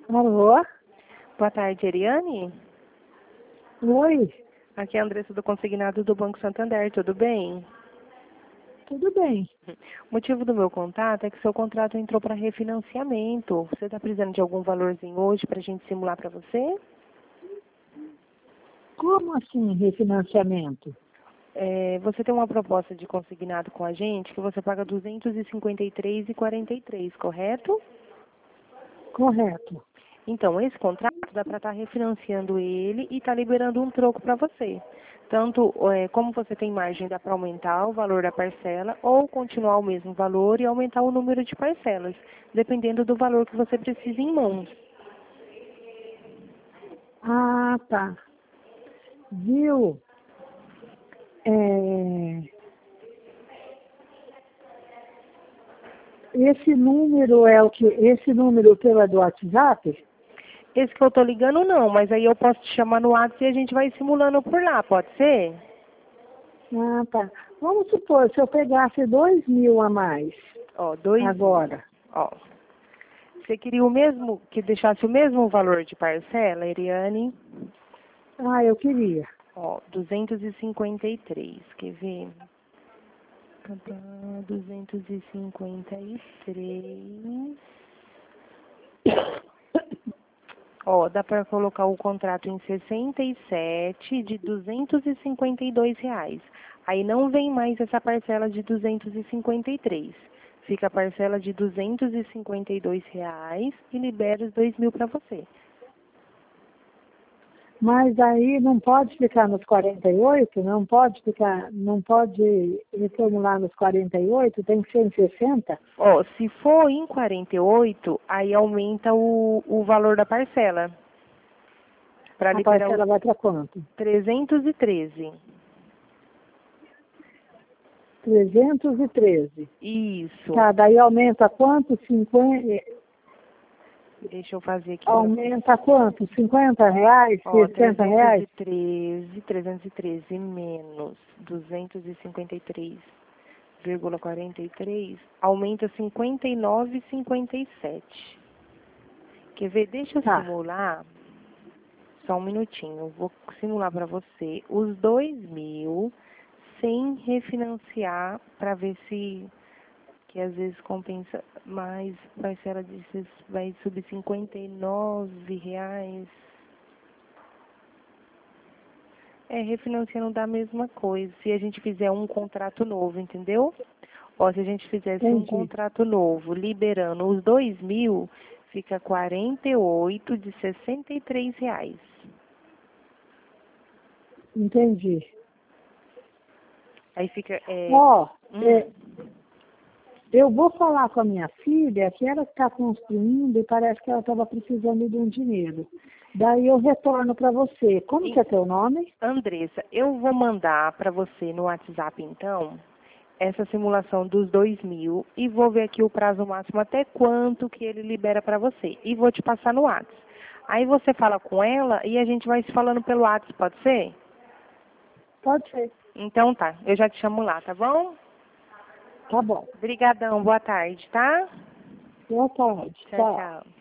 Alô? Boa tarde, Eriane. Oi, Aqui é a Andressa do Consignado do Banco Santander, tudo bem? tudo bem? O motivo do meu contato é que seu contrato entrou para refinanciamento. Você está precisando de algum valorzinho hoje para a gente simular para você? Como assim refinanciamento? Você tem uma proposta de consignado com a gente que você paga R$ 253,43, correto? Correto. Então, esse contrato dá para estar refinanciando ele e está liberando um troco para você. Tanto como você tem margem, dá para aumentar o valor da parcela ou continuar o mesmo valor e aumentar o número de parcelas, dependendo do valor que você precisa em mãos. Ah, tá. Viu? Esse número é o que? Esse número pelo do WhatsApp? Esse que eu estou ligando não, mas aí eu posso te chamar no WhatsApp e a gente vai simulando por lá, pode ser? Ah, tá. Vamos supor, se eu pegasse 2.000 a mais Ó, 2.000. agora. Ó, você queria o mesmo, que deixasse o mesmo valor de parcela, Eriane? Ah, eu queria. Ó, 253, quer ver? 253. Ó, dá para colocar o contrato em 67 de R$ 252. Aí não vem mais essa parcela de 253. Fica a parcela de R$ 252 e libera os 2.000 para você. Mas aí não pode ficar nos 48? Não pode reformular nos 48? Tem que ser em 60? Ó, se for em 48, aí aumenta o valor da parcela. Para A liberar os parcela vai para quanto? 313. 313. Isso. Tá, daí aumenta quanto? 50, Deixa eu fazer aqui para você. aumenta quanto? 50 reais? Ó, 60 reais? 313 menos 253,43 aumenta 59,57. Quer ver? Deixa eu Tá. simular, só um minutinho. Eu vou simular para você os 2.000 sem refinanciar para ver se que às vezes compensa mais, parcela vai subir R$ 59. Refinanciando dá a mesma coisa, se a gente fizer um contrato novo, entendeu? Ó, se a gente fizesse um Entendi. contrato novo, liberando os 2.000, fica 48 de R$ 63. Entendi. Aí fica, Ó, hum, eu vou falar com a minha filha, que ela está construindo e parece que ela estava precisando de um dinheiro. Daí eu retorno para você. Como que é teu nome? Andressa, eu vou mandar para você no WhatsApp, então, essa simulação dos 2.000 e vou ver aqui o prazo máximo até quanto que ele libera para você. E vou te passar no WhatsApp. Aí você fala com ela e a gente vai se falando pelo WhatsApp, pode ser? Pode ser. Então tá, eu já te chamo lá, tá bom? Tá bom. Obrigadão, boa tarde, tá? Boa tarde. Tchau, Tchau. tchau.